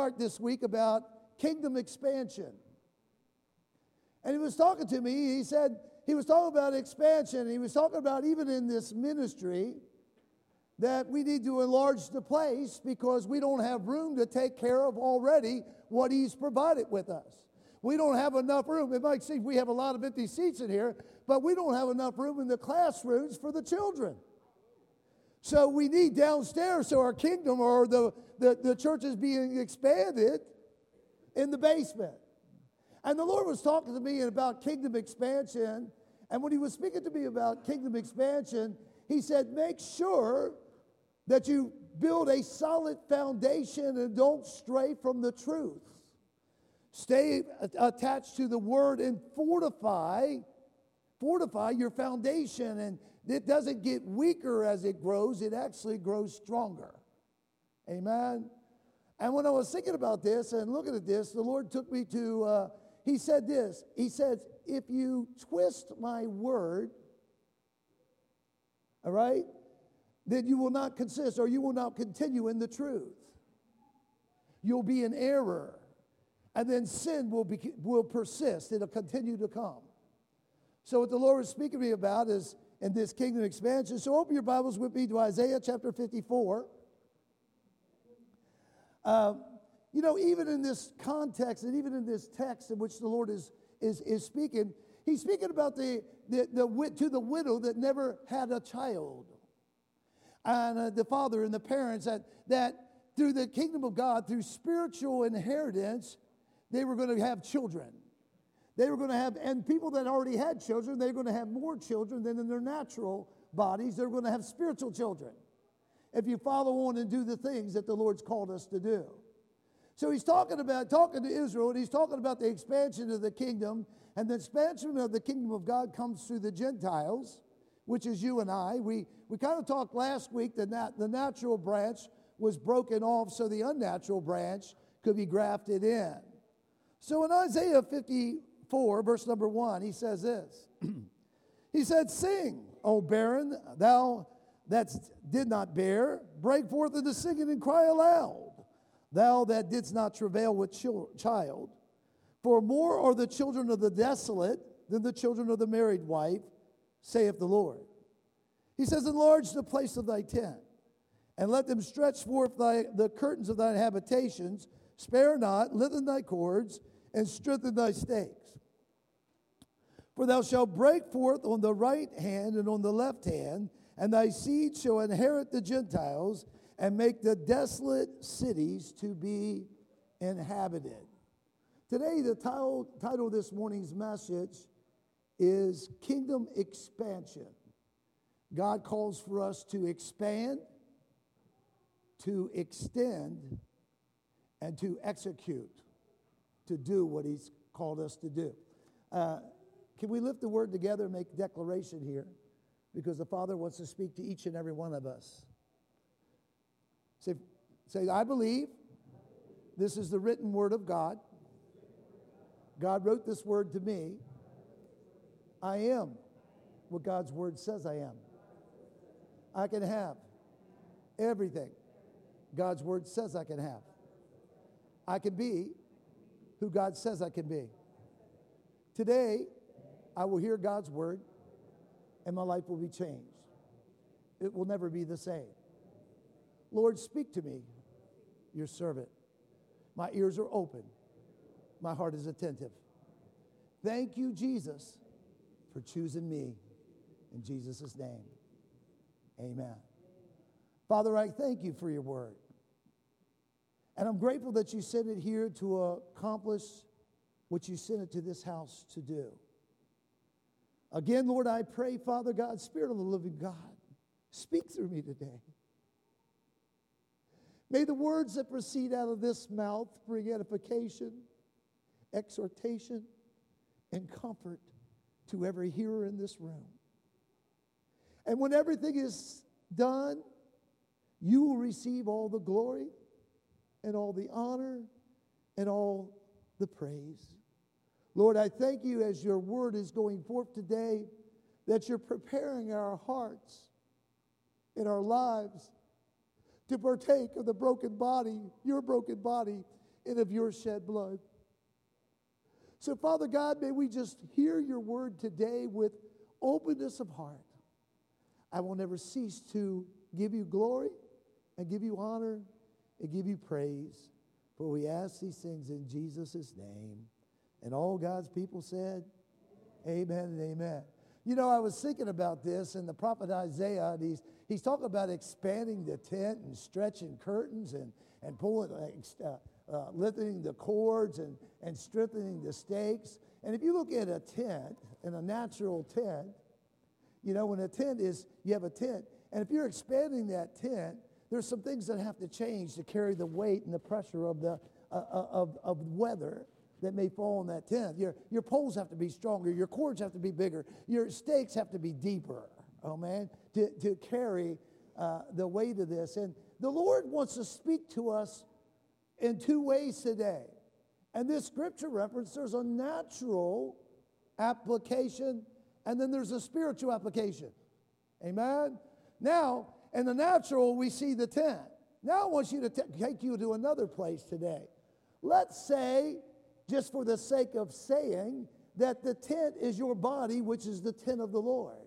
heart this week about kingdom expansion. And he was talking to me. He said, he was talking about expansion. He was talking about even in this ministry that we need to enlarge the place because we don't have room to take care of already what he's provided with us. We don't have enough room. It might seem we have a lot of empty seats in here, but we don't have enough room in the classrooms for the children. So we need downstairs so our kingdom or the church is being expanded in the basement. And the Lord was talking to me about kingdom expansion. And when he was speaking to me about kingdom expansion, he said, make sure that you build a solid foundation and don't stray from the truth. Stay attached to the word and fortify your foundation. And it doesn't get weaker as it grows. It actually grows stronger. Amen. And when I was thinking about this and looking at this, the Lord took me to, he said this. He said, if you twist my word, all right, then you will not consist or you will not continue in the truth. You'll be in error. And then sin will persist. It'll continue to come. So what the Lord was speaking to me about is in this kingdom expansion. So open your Bibles with me to Isaiah chapter 54. Even in this context and even in this text in which the Lord is speaking, he's speaking about to the widow that never had a child. And the father and the parents that through the kingdom of God, through spiritual inheritance, they were going to have children. They were going to have, and people that already had children, they're going to have more children than in their natural bodies. They're going to have spiritual children if you follow on and do the things that the Lord's called us to do. So he's talking to Israel, and he's talking about the expansion of the kingdom, and the expansion of the kingdom of God comes through the Gentiles, which is you and I. We kind of talked last week that the natural branch was broken off so the unnatural branch could be grafted in. So in Isaiah 54, verse number 1, he says this. He said, sing, O barren, thou that did not bear, break forth into singing and cry aloud, thou that didst not travail with child. For more are the children of the desolate than the children of the married wife, saith the Lord. He says, enlarge the place of thy tent, and let them stretch forth the curtains of thine habitations. Spare not, lengthen thy cords, and strengthen thy stakes. For thou shalt break forth on the right hand and on the left hand, and thy seed shall inherit the Gentiles, and make the desolate cities to be inhabited. Today, the title of this morning's message is Kingdom Expansion. God calls for us to expand, to extend, and to execute, to do what he's called us to do. Can we lift the word together and make a declaration here? Because the Father wants to speak to each and every one of us. Say, I believe this is the written word of God. God wrote this word to me. I am what God's word says I am. I can have everything God's word says I can have. I can be who God says I can be. Today, I will hear God's word, and my life will be changed. It will never be the same. Lord, speak to me, your servant. My ears are open. My heart is attentive. Thank you, Jesus, for choosing me. In Jesus' name, amen. Father, I thank you for your word. And I'm grateful that you sent it here to accomplish what you sent it to this house to do. Again, Lord, I pray, Father God, Spirit of the living God, speak through me today. May the words that proceed out of this mouth bring edification, exhortation, and comfort to every hearer in this room. And when everything is done, you will receive all the glory and all the honor and all the praise. Lord, I thank you as your word is going forth today that you're preparing our hearts and our lives to partake of the broken body, your broken body, and of your shed blood. So, Father God, may we just hear your word today with openness of heart. I will never cease to give you glory and give you honor and give you praise. For we ask these things in Jesus' name. And all God's people said, amen and amen. You know, I was thinking about this, and the prophet Isaiah, he's talking about expanding the tent and stretching curtains and pulling, lifting the cords and strengthening the stakes. And if you look at a tent, in a natural tent, you know, when a tent is, you have a tent, and if you're expanding that tent, there's some things that have to change to carry the weight and the pressure of the of weather that may fall in that tent. Your poles have to be stronger. Your cords have to be bigger. Your stakes have to be deeper, oh man, to carry the weight of this. And the Lord wants to speak to us in two ways today. And this scripture reference, there's a natural application, and then there's a spiritual application. Amen? Now, in the natural, we see the tent. Now I want you to take you to another place today. Let's say, just for the sake of saying, that the tent is your body, which is the tent of the Lord.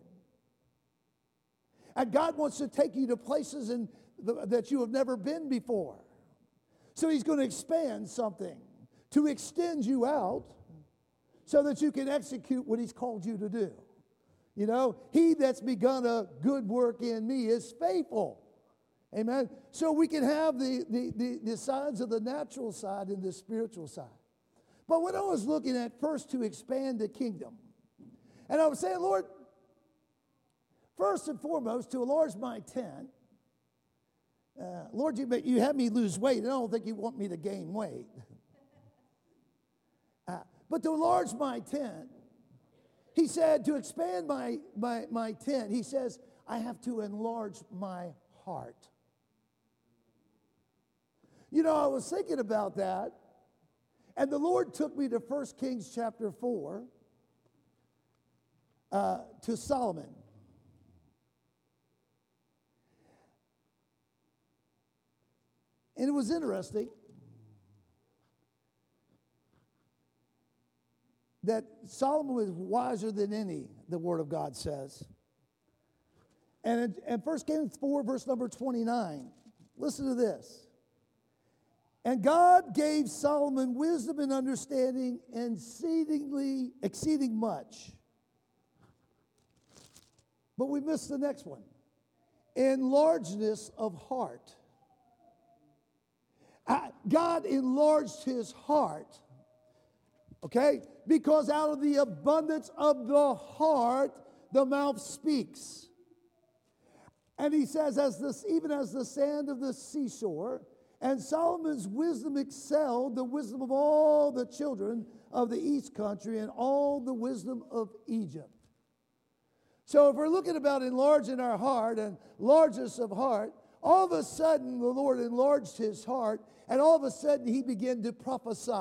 And God wants to take you to places that you have never been before. So he's going to expand something to extend you out so that you can execute what he's called you to do. You know, he that's begun a good work in me is faithful. Amen. So we can have the sides of the natural side and the spiritual side. But when I was looking at first to expand the kingdom, and I was saying, Lord, first and foremost, to enlarge my tent, Lord, you have me lose weight, and I don't think you want me to gain weight. But to enlarge my tent, he said, to expand my tent, he says, I have to enlarge my heart. You know, I was thinking about that, and the Lord took me to 1 Kings chapter 4, to Solomon. And it was interesting that Solomon was wiser than any, the Word of God says. And in 1 Kings 4, verse number 29, listen to this. And God gave Solomon wisdom and understanding exceeding much. But we missed the next one. Enlargedness of heart. God enlarged his heart. Okay? Because out of the abundance of the heart, the mouth speaks. And he says, even as the sand of the seashore, and Solomon's wisdom excelled the wisdom of all the children of the east country and all the wisdom of Egypt. So if we're looking about enlarging our heart and largeness of heart, all of a sudden the Lord enlarged his heart, and all of a sudden he began to prophesy.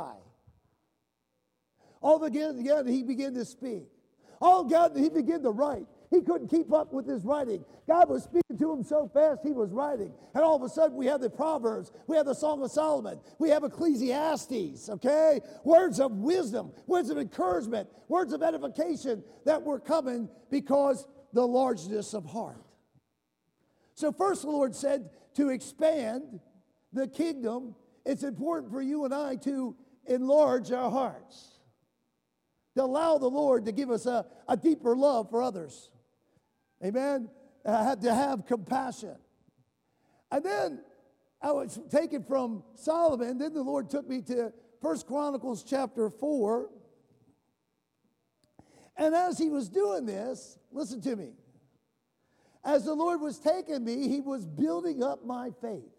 All again, he began to speak. All God, he began to write. He couldn't keep up with his writing. God was speaking to him so fast he was writing. And all of a sudden we have the Proverbs. We have the Song of Solomon. We have Ecclesiastes, okay? Words of wisdom, words of encouragement, words of edification that were coming because the largeness of heart. So first the Lord said to expand the kingdom, it's important for you and I to enlarge our hearts. To allow the Lord to give us a deeper love for others. Amen? To have compassion. And then I was taken from Solomon. Then the Lord took me to 1 Chronicles chapter 4. And as he was doing this, listen to me. As the Lord was taking me, he was building up my faith.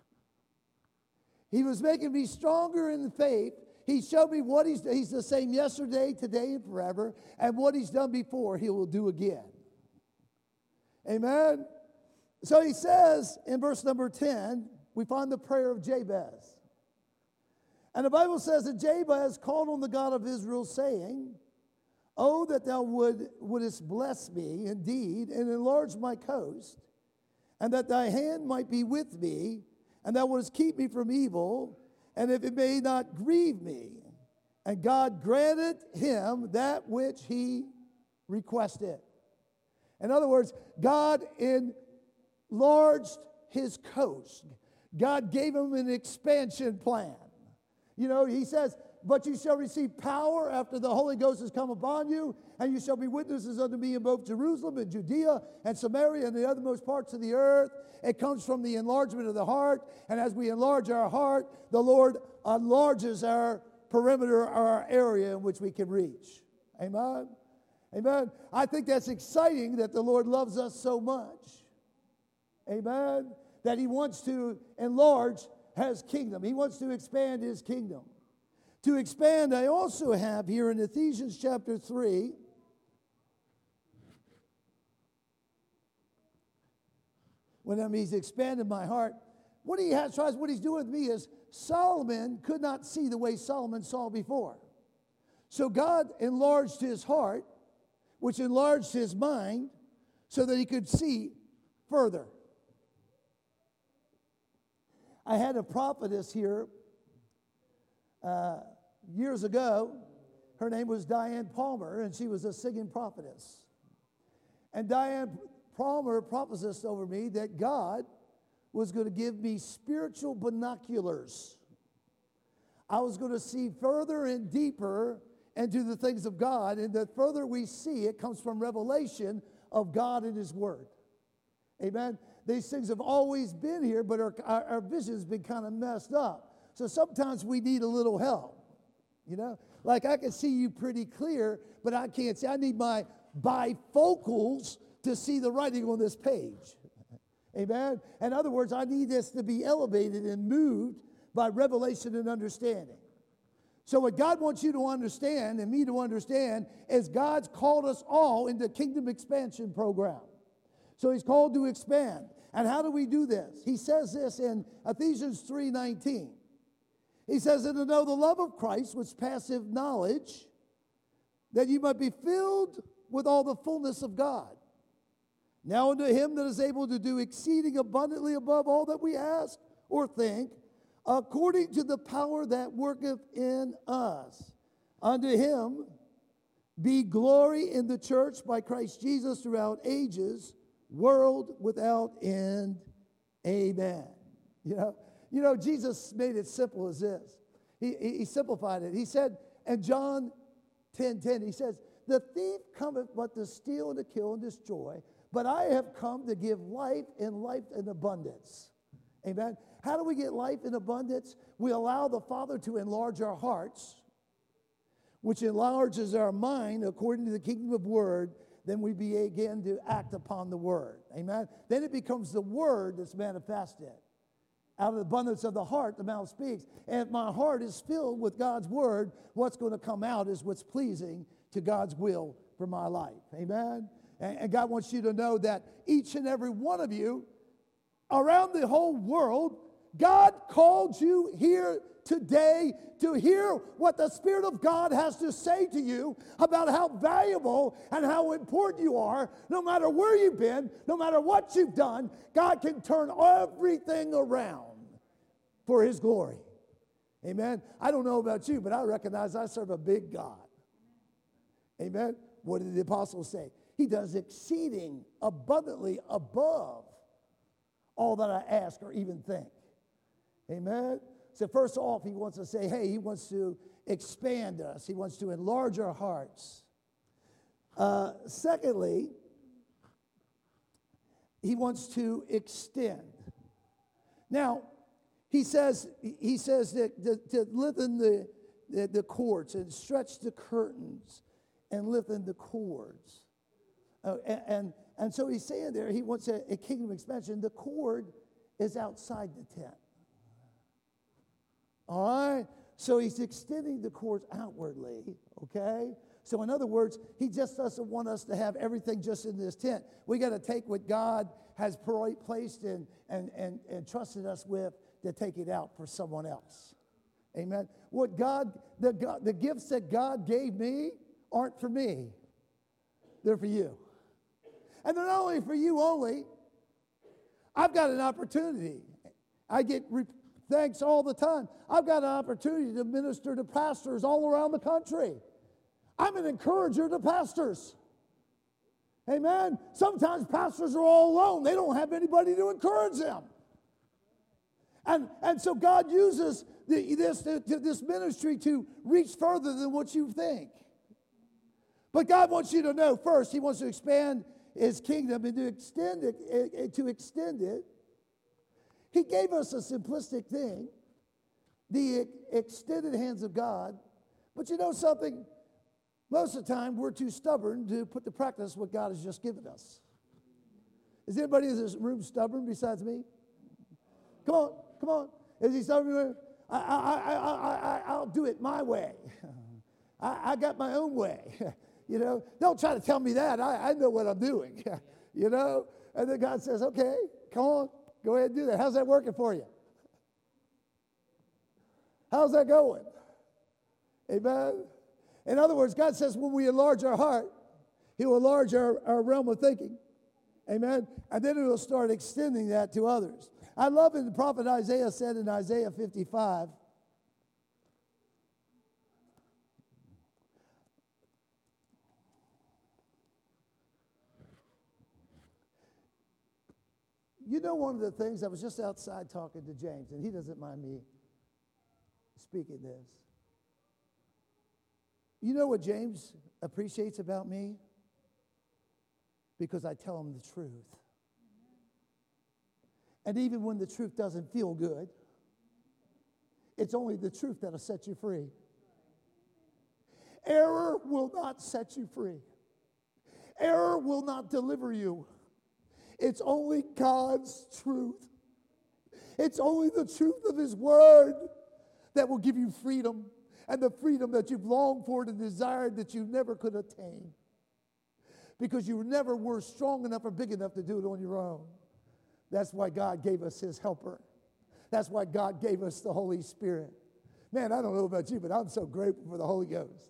He was making me stronger in the faith. He showed me what he's the same yesterday, today, and forever. And what he's done before, he will do again. Amen? So he says in verse number 10, we find the prayer of Jabez. And the Bible says that Jabez called on the God of Israel, saying, Oh, that thou wouldest bless me indeed, and enlarge my coast, and that thy hand might be with me, and thou wouldest keep me from evil, and if it may not grieve me. And God granted him that which he requested. In other words, God enlarged his coast. God gave him an expansion plan. You know, he says, but you shall receive power after the Holy Ghost has come upon you, and you shall be witnesses unto me in both Jerusalem and Judea and Samaria and the othermost parts of the earth. It comes from the enlargement of the heart, and as we enlarge our heart, the Lord enlarges our perimeter, our area in which we can reach. Amen? Amen? I think that's exciting that the Lord loves us so much. Amen? That he wants to enlarge his kingdom. He wants to expand his kingdom. To expand, I also have here in Ephesians chapter 3, when he's expanded my heart, what he's doing with me is Solomon could not see the way Solomon saw before. So God enlarged his heart, which enlarged his mind, so that he could see further. I had a prophetess here years ago. Her name was Diane Palmer, and she was a singing prophetess. And Diane Palmer prophesied over me that God was going to give me spiritual binoculars. I was going to see further and deeper into the things of God, and the further we see, it comes from revelation of God and his word. Amen? These things have always been here, but our vision's been kind of messed up. So sometimes we need a little help, you know? Like I can see you pretty clear, but I can't see. I need my bifocals to see the writing on this page. Amen? In other words, I need this to be elevated and moved by revelation and understanding. So what God wants you to understand and me to understand is God's called us all into kingdom expansion program. So he's called to expand. And how do we do this? He says this in Ephesians 3:19. He says, and to know the love of Christ, which passeth knowledge, that you might be filled with all the fullness of God. Now unto him that is able to do exceeding abundantly above all that we ask or think, according to the power that worketh in us. Unto him be glory in the church by Christ Jesus throughout ages, world without end. Amen. You know, Jesus made it simple as this. He simplified it. He said in John 10:10, he says, the thief cometh but to steal and to kill and destroy, but I have come to give life and life in abundance. Amen. How do we get life in abundance? We allow the Father to enlarge our hearts, which enlarges our mind according to the kingdom of word. Then we begin to act upon the word. Amen. Then it becomes the word that's manifested. Out of the abundance of the heart, the mouth speaks. And if my heart is filled with God's word, what's going to come out is what's pleasing to God's will for my life. Amen. And God wants you to know that each and every one of you around the whole world, God called you here today to hear what the Spirit of God has to say to you about how valuable and how important you are. No matter where you've been, no matter what you've done, God can turn everything around for his glory. Amen. I don't know about you, but I recognize I serve a big God. Amen. What did the apostles say? He does exceeding abundantly above all that I ask or even think. Amen. So first off, he wants to say, hey, he wants to expand us. He wants to enlarge our hearts. Secondly, he wants to extend. Now, he says that to lengthen the cords and stretch the curtains and lengthen the cords. And so he's saying there, he wants a kingdom expansion. The cord is outside the tent. All right? So he's extending the cords outwardly, okay? So in other words, he just doesn't want us to have everything just in this tent. We got to take what God has placed in and trusted us with to take it out for someone else. Amen? The gifts that God gave me aren't for me. They're for you. And they're not only for you only. I've got an opportunity. I get thanks all the time. I've got an opportunity to minister to pastors all around the country. I'm an encourager to pastors. Amen. Sometimes pastors are all alone. They don't have anybody to encourage them. And so God uses this ministry to reach further than what you think. But God wants you to know first, He wants to expand His kingdom and to extend it. He gave us a simplistic thing, the extended hands of God. But you know something? Most of the time, we're too stubborn to put to practice what God has just given us. Is anybody in this room stubborn besides me? Come on. Is he stubborn? I'll do it my way. I got my own way. You know, don't try to tell me that. I know what I'm doing. You know? And then God says, okay, come on, go ahead and do that. How's that working for you? How's that going? Amen? In other words, God says when we enlarge our heart, He will enlarge our realm of thinking. Amen? And then He will start extending that to others. I love it, the prophet Isaiah said in Isaiah 55, you know, one of the things, I was just outside talking to James, and he doesn't mind me speaking this. You know what James appreciates about me? Because I tell him the truth. And even when the truth doesn't feel good, it's only the truth that'll set you free. Error will not set you free. Error will not deliver you. It's only God's truth. It's only the truth of His Word that will give you freedom, and the freedom that you've longed for and desired that you never could attain, because you never were strong enough or big enough to do it on your own. That's why God gave us His helper. That's why God gave us the Holy Spirit. Man, I don't know about you, but I'm so grateful for the Holy Ghost.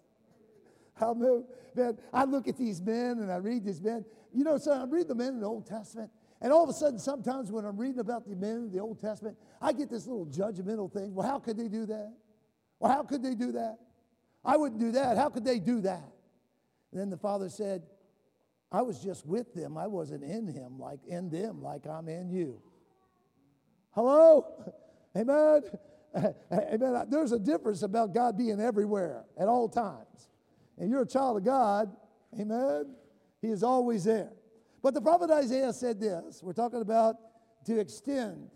Man, I look at these men and I read these men. You know, so I read the men in the Old Testament, and all of a sudden, sometimes when I'm reading about the men in the Old Testament, I get this little judgmental thing. Well, how could they do that? Well, how could they do that? I wouldn't do that. How could they do that? And then the Father said, I was just with them. I wasn't in them like I'm in you. Hello? Amen? Amen. There's a difference about God being everywhere at all times. And you're a child of God. Amen? He is always there. But the prophet Isaiah said this. We're talking about to extend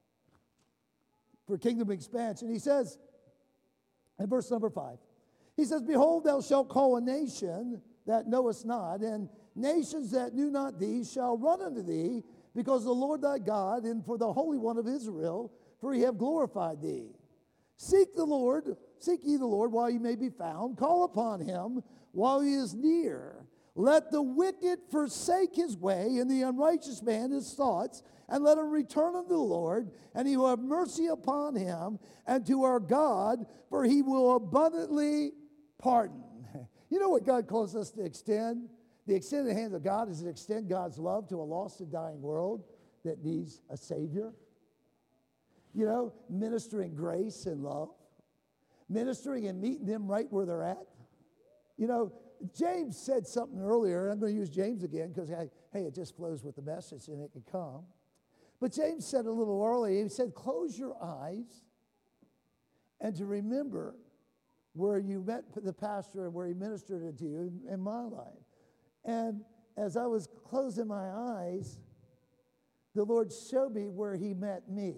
for kingdom expansion. He says, in verse number 5, he says, behold, thou shalt call a nation that knowest not, and nations that knew not thee shall run unto thee, because the Lord thy God, and for the Holy One of Israel, for He have glorified thee. Seek ye the Lord while He may be found. Call upon Him while He is near. Let the wicked forsake his way, and the unrighteous man his thoughts, and let him return unto the Lord, and He will have mercy upon him, and to our God, for He will abundantly pardon. You know what God calls us to extend? The extended hand of God is to extend God's love to a lost and dying world that needs a Savior. You know, ministering grace and love. Ministering and meeting them right where they're at. You know, James said something earlier. I'm going to use James again because, hey, it just flows with the message and it can come. But James said a little earlier, he said, close your eyes and to remember where you met the pastor and where he ministered to you in my life. And as I was closing my eyes, the Lord showed me where He met me,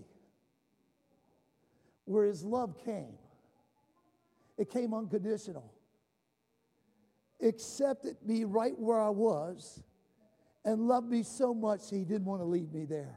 where His love came. It came unconditional. Accepted me right where I was and loved me so much He didn't want to leave me there.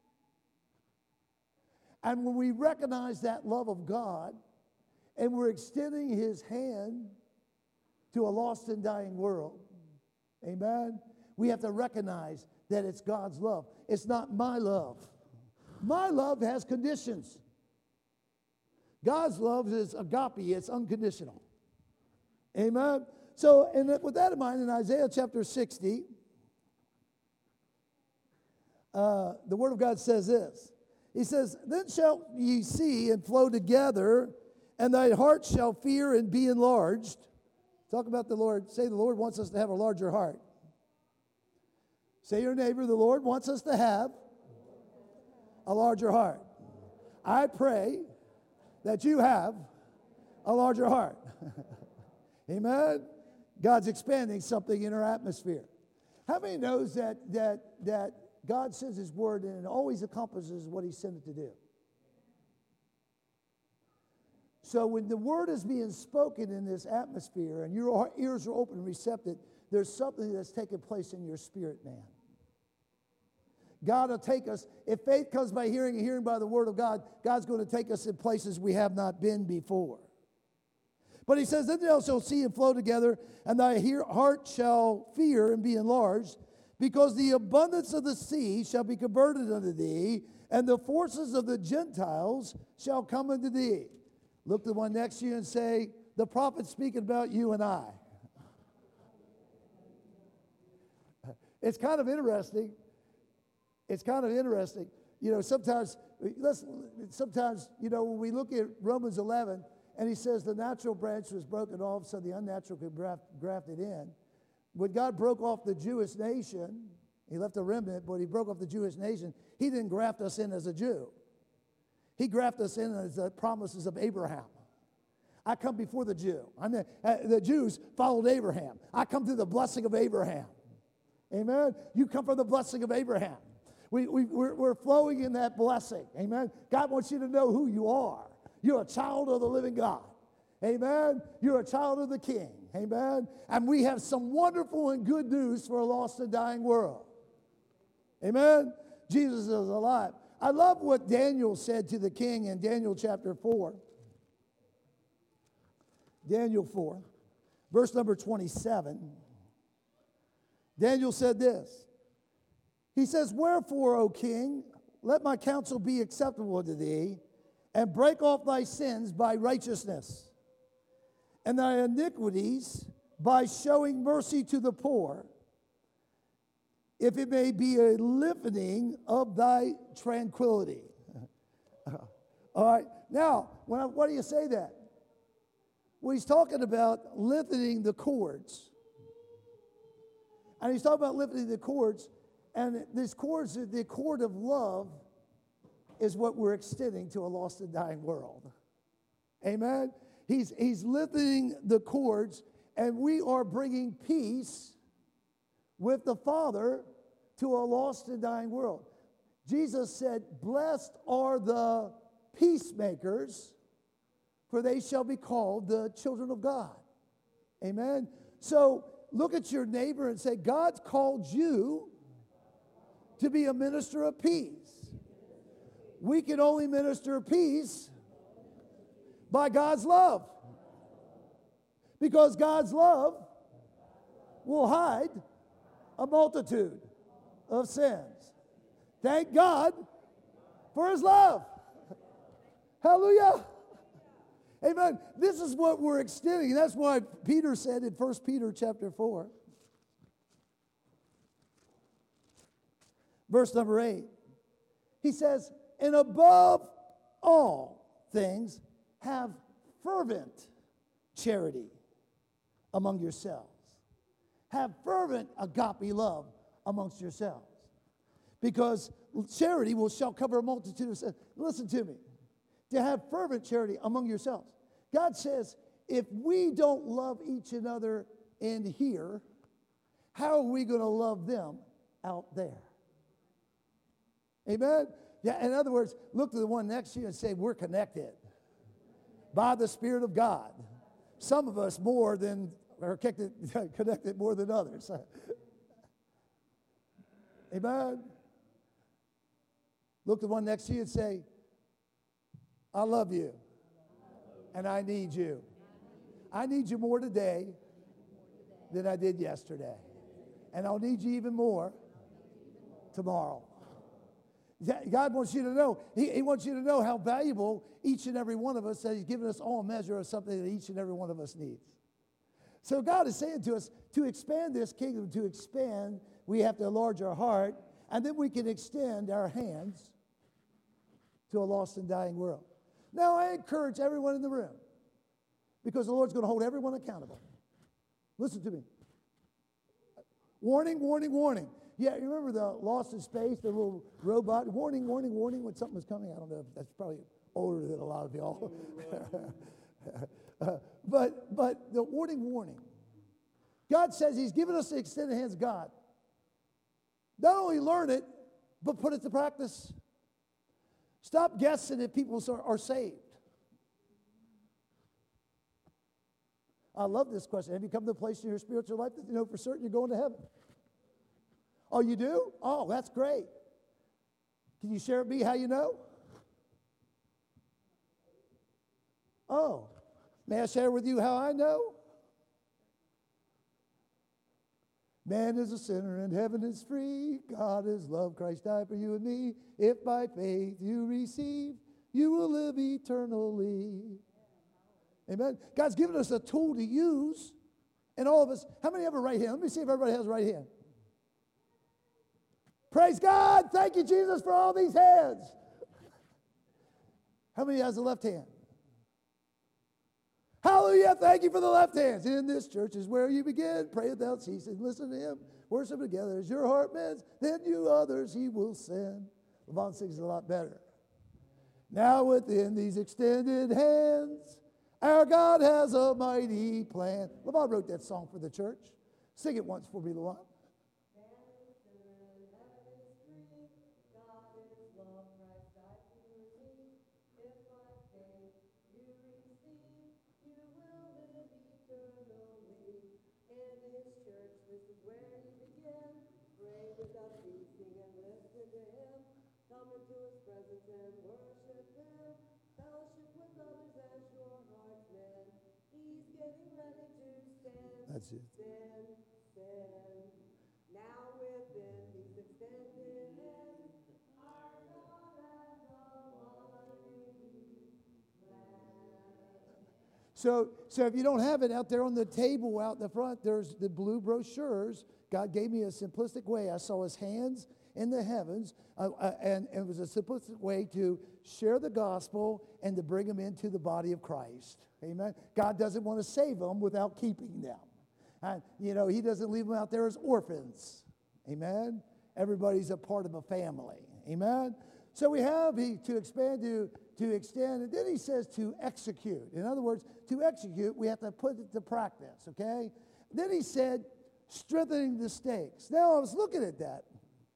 And when we recognize that love of God and we're extending His hand to a lost and dying world, amen, we have to recognize that it's God's love. It's not my love. My love has conditions. God's love is agape. It's unconditional. Amen. So, and with that in mind, in Isaiah chapter 60, the Word of God says this. He says, then shall ye see and flow together, and thy heart shall fear and be enlarged. Talk about the Lord. Say the Lord wants us to have a larger heart. Say your neighbor, the Lord wants us to have a larger heart. I pray that you have a larger heart. Amen? God's expanding something in our atmosphere. How many knows that God sends His word and it always accomplishes what He sent it to do? So when the word is being spoken in this atmosphere and your ears are open and receptive, there's something that's taking place in your spirit, man. God will take us. If faith comes by hearing and hearing by the word of God, God's going to take us in places we have not been before. But He says, then thou shalt see and flow together, and thy heart shall fear and be enlarged, because the abundance of the sea shall be converted unto thee, and the forces of the Gentiles shall come unto thee. Look to the one next to you and say, the prophet's speaking about you and I. It's kind of interesting. It's kind of interesting. You know, sometimes, when we look at Romans 11, and he says the natural branch was broken off so the unnatural could graft it in. When God broke off the Jewish nation, He left a remnant, but He broke off the Jewish nation. He didn't graft us in as a Jew. He grafted us in as the promises of Abraham. I come before the Jew. The Jews followed Abraham. I come through the blessing of Abraham. Amen? You come from the blessing of Abraham. We're flowing in that blessing. Amen? God wants you to know who you are. You're a child of the living God. Amen? You're a child of the King. Amen? And we have some wonderful and good news for a lost and dying world. Amen? Jesus is alive. I love what Daniel said to the king in Daniel chapter 4. Daniel 4, verse number 27. Daniel said this. He says, wherefore, O king, let my counsel be acceptable unto thee, and break off thy sins by righteousness, and thy iniquities by showing mercy to the poor, if it may be a lifting of thy tranquility. All right. Now, why do you say that? Well, he's talking about lifting the cords. And he's talking about lifting the cords. And this cords, the cord of love, is what we're extending to a lost and dying world. Amen? He's lifting the cords, and we are bringing peace with the Father to a lost and dying world. Jesus said, blessed are the peacemakers, for they shall be called the children of God. Amen? So look at your neighbor and say, God's called you to be a minister of peace. We can only minister peace by God's love. Because God's love will hide a multitude of sins. Thank God for His love. Hallelujah. Amen. This is what we're extending. That's why Peter said in 1 Peter chapter 4, verse number 8, he says, and above all things, have fervent charity among yourselves. Have fervent agape love amongst yourselves. Because charity shall cover a multitude of sins. Listen to me. To have fervent charity among yourselves. God says, if we don't love each other in here, how are we going to love them out there? Amen? Yeah, in other words, look to the one next to you and say, we're connected by the Spirit of God. Some of us more than are connected more than others. Amen? Look to the one next to you and say, I love you, and I need you. I need you more today than I did yesterday. And I'll need you even more tomorrow. God wants you to know, He wants you to know how valuable each and every one of us, that He's given us all a measure of something that each and every one of us needs. So God is saying to us, to expand this kingdom, to expand, we have to enlarge our heart, and then we can extend our hands to a lost and dying world. Now, I encourage everyone in the room, because the Lord's going to hold everyone accountable. Listen to me. Warning, warning, warning. Yeah, you remember the Lost in Space, the little robot? Warning, warning, warning when something was coming. I don't know. That's probably older than a lot of y'all. But the warning, warning. God says he's given us the extended hands of God. Not only learn it, but put it to practice. Stop guessing if people are saved. I love this question. Have you come to a place in your spiritual life that you know for certain you're going to heaven? Oh, you do? Oh, that's great. Can you share with me how you know? Oh, may I share with you how I know? Man is a sinner and heaven is free. God is love. Christ died for you and me. If by faith you receive, you will live eternally. Amen. God's given us a tool to use. And all of us, how many have a right hand? Let me see if everybody has a right hand. Praise God. Thank you, Jesus, for all these hands. How many has a left hand? Hallelujah. Thank you for the left hands. In this church is where you begin. Pray without ceasing. Listen to him. Worship together. As your heart mends, then you others he will send. Levon sings it a lot better. Now within these extended hands, our God has a mighty plan. Levon wrote that song for the church. Sing it once for me, Levon. That's it. Now within these extended hands, our God has a mighty plan. So if you don't have it out there on the table out in the front, there's the blue brochures. God gave me a simplistic way. I saw his hands in the heavens, and it was a simplistic way to share the gospel and to bring them into the body of Christ. Amen. God doesn't want to save them without keeping them. He doesn't leave them out there as orphans. Amen. Everybody's a part of a family. Amen. So we have to expand, to extend, and then he says to execute. In other words, to execute, we have to put it to practice, okay? Then he said, strengthening the stakes. Now, I was looking at that.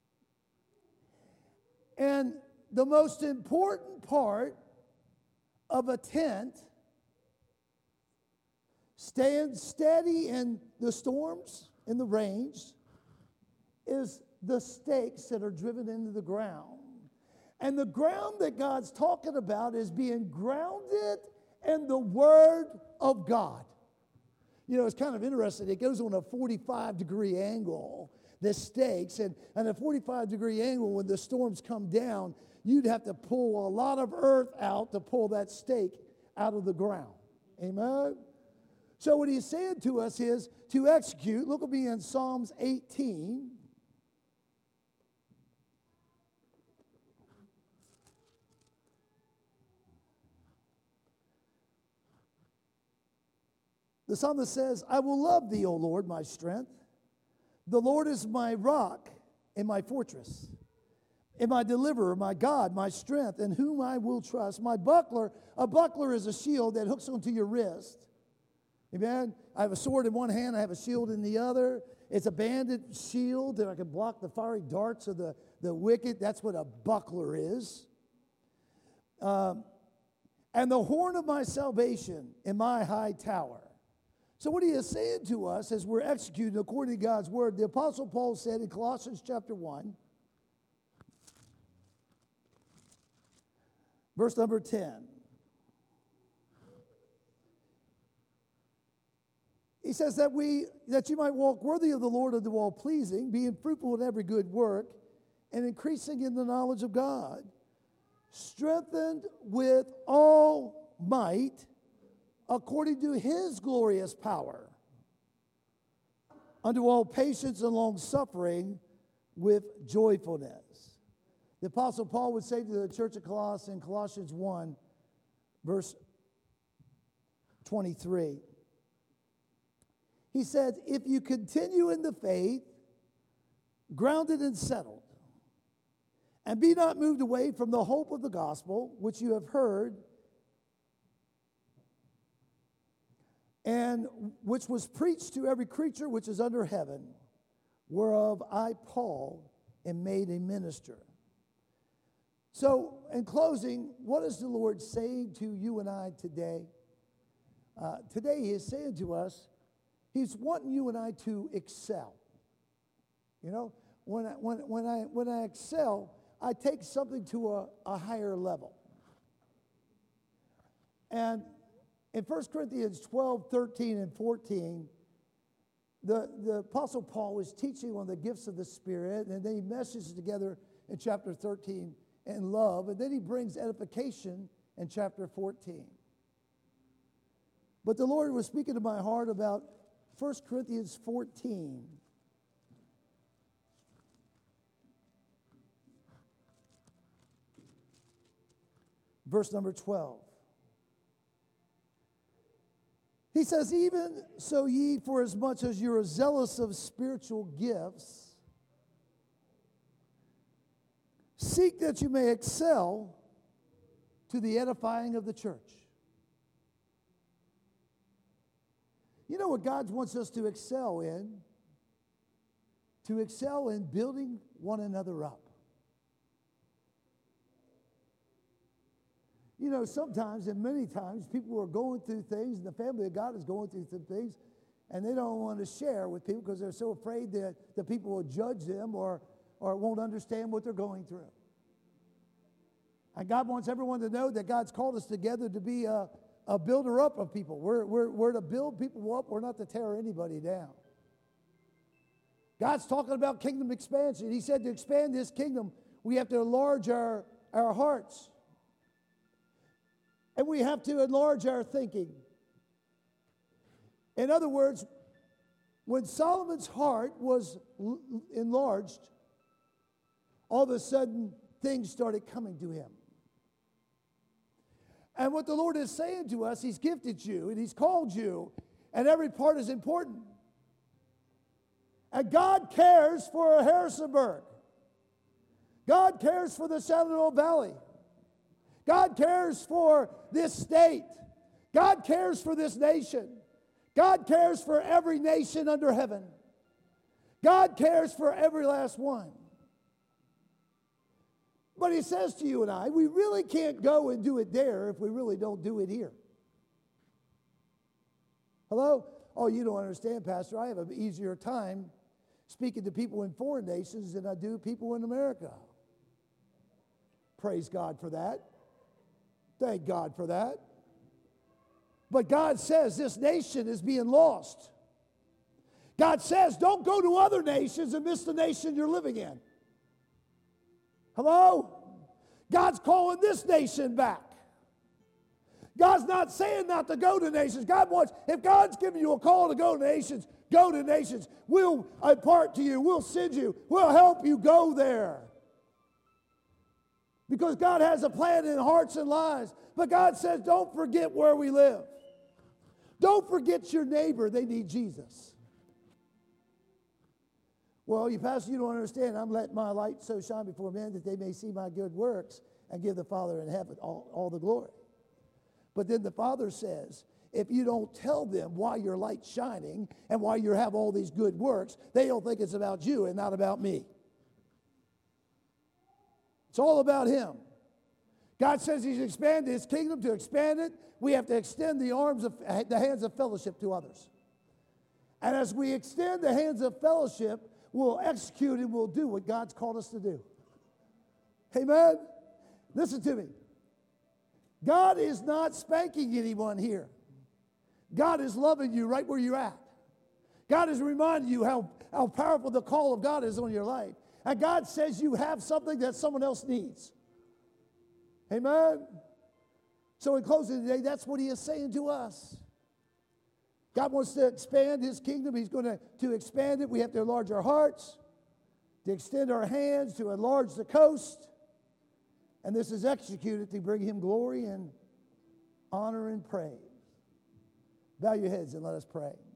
And the most important part of a tent, staying steady in the storms, in the rains, is the stakes that are driven into the ground. And the ground that God's talking about is being grounded in the Word of God. It's kind of interesting. It goes on a 45-degree angle, the stakes. And a 45-degree angle, when the storms come down, you'd have to pull a lot of earth out to pull that stake out of the ground. Amen? So what he's saying to us is to execute. Look at me in Psalms 18. The psalmist says, I will love thee, O Lord, my strength. The Lord is my rock and my fortress, and my deliverer, my God, my strength, in whom I will trust. My buckler, a buckler is a shield that hooks onto your wrist. Amen? I have a sword in one hand, I have a shield in the other. It's a banded shield that I can block the fiery darts of the wicked. That's what a buckler is. And the horn of my salvation in my high tower. So what he is saying to us as we're executing according to God's word, the Apostle Paul said in Colossians chapter 1, verse number 10. He says that you might walk worthy of the Lord unto all pleasing, being fruitful in every good work, and increasing in the knowledge of God, strengthened with all might, according to his glorious power, unto all patience and long suffering with joyfulness. The Apostle Paul would say to the church of Colossae in Colossians 1, verse 23. He said, if you continue in the faith, grounded and settled, and be not moved away from the hope of the gospel, which you have heard, and which was preached to every creature which is under heaven, whereof I, Paul, am made a minister. So, in closing, what is the Lord saying to you and I today? Today He is saying to us, He's wanting you and I to excel. You know, when I excel, I take something to a higher level. And in 1 Corinthians 12, 13, and 14, the Apostle Paul was teaching on the gifts of the Spirit, and then he meshes together in chapter 13 in love, and then he brings edification in chapter 14. But the Lord was speaking to my heart about 1 Corinthians 14. Verse number 12. He says, even so ye, for as much as you are zealous of spiritual gifts, seek that you may excel to the edifying of the church. You know what God wants us to excel in? To excel in building one another up. You know, sometimes and many times people are going through things, and the family of God is going through some things, and they don't want to share with people because they're so afraid that the people will judge them or won't understand what they're going through. And God wants everyone to know that God's called us together to be a builder up of people. We're to build people up. We're not to tear anybody down. God's talking about kingdom expansion. He said to expand His kingdom, we have to enlarge our hearts. And we have to enlarge our thinking. In other words, when Solomon's heart was enlarged, all of a sudden things started coming to him. And what the Lord is saying to us, He's gifted you and He's called you, and every part is important. And God cares for Harrisonburg. God cares for the Shenandoah Valley. God cares for this state. God cares for this nation. God cares for every nation under heaven. God cares for every last one. But He says to you and I, we really can't go and do it there if we really don't do it here. Hello? Oh, you don't understand, Pastor. I have an easier time speaking to people in foreign nations than I do people in America. Praise God for that. Thank God for that. But God says this nation is being lost. God says don't go to other nations and miss the nation you're living in. Hello? God's calling this nation back. God's not saying not to go to nations. God wants, if God's giving you a call to go to nations, go to nations. We'll impart to you. We'll send you. We'll help you go there. Because God has a plan in hearts and lives. But God says, don't forget where we live. Don't forget your neighbor. They need Jesus. Well, you pastor, you don't understand. I'm letting my light so shine before men that they may see my good works and give the Father in heaven all the glory. But then the Father says, if you don't tell them why your light's shining and why you have all these good works, they'll think it's about you and not about me. It's all about Him. God says He's expanded His kingdom. To expand it, we have to extend the hands of fellowship to others. And as we extend the hands of fellowship, we'll execute and we'll do what God's called us to do. Amen? Listen to me. God is not spanking anyone here. God is loving you right where you're at. God is reminding you how powerful the call of God is on your life. And God says you have something that someone else needs. Amen? So in closing today, that's what He is saying to us. God wants to expand His kingdom. He's going to expand it. We have to enlarge our hearts, to extend our hands, to enlarge the coast. And this is executed to bring him glory and honor and praise. Bow your heads and let us pray.